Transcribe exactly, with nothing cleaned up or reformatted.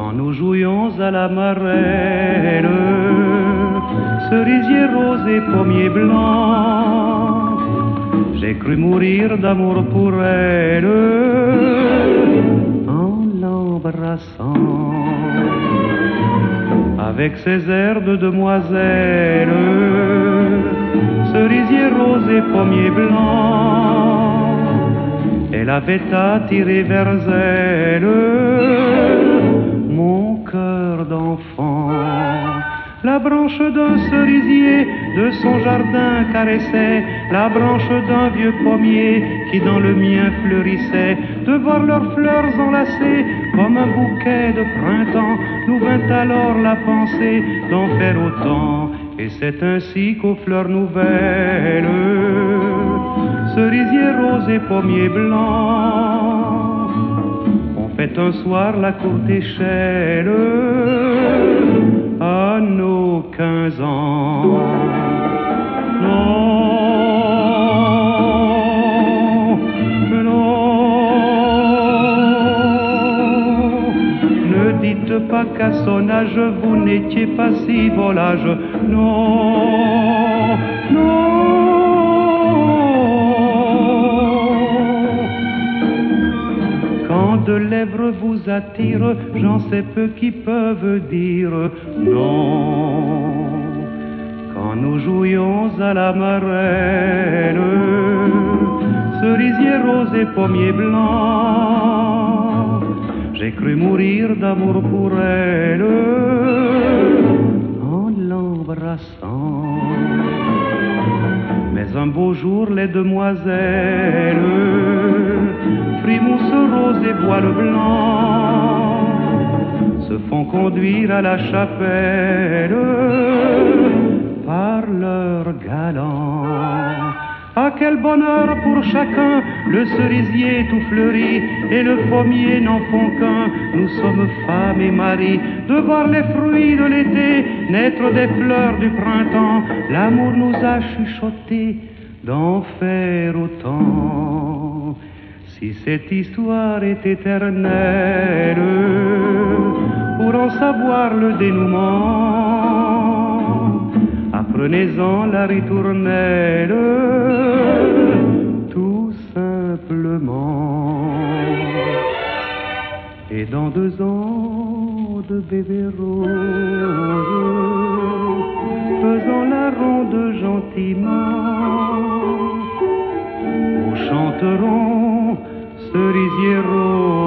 quand nous jouions à la marelle, cerisier rose et pommier blanc, j'ai cru mourir d'amour pour elle en l'embrassant. Avec ses airs de demoiselle, cerisier rose et pommier blanc, elle avait attiré vers elle mon cœur d'enfant. La branche d'un cerisier de son jardin caressait la branche d'un vieux pommier qui dans le mien fleurissait. De voir leurs fleurs enlacées comme un bouquet de printemps, nous vint alors la pensée d'en faire autant. Et c'est ainsi qu'aux fleurs nouvelles, cerisier rose et pommier blanc, on fait un soir la courte échelle à nos quinze ans. Non, non, ne dites pas qu'à son âge vous n'étiez pas si volage. Non, non. Quand de lèvres vous attirent, j'en sais peu qui peuvent dire non. Quand nous jouions à la marelle, cerisier rose et pommier blanc, j'ai cru mourir d'amour pour elle en l'embrassant. Mais un beau jour les demoiselles, frimousse rose et voile blanc, se font conduire à la chapelle par leur galant. Ah, quel bonheur pour chacun, le cerisier tout fleuri et le pommier n'en font qu'un. Nous sommes femmes et maris, de voir les fruits de l'été naître des fleurs du printemps. L'amour nous a chuchoté d'en faire autant. Si cette histoire est éternelle, pour en savoir le dénouement, apprenez-en la ritournelle, tout simplement. Et dans deux ans de bébé rose, faisant la ronde gentiment, nous chanterons cerisier rose.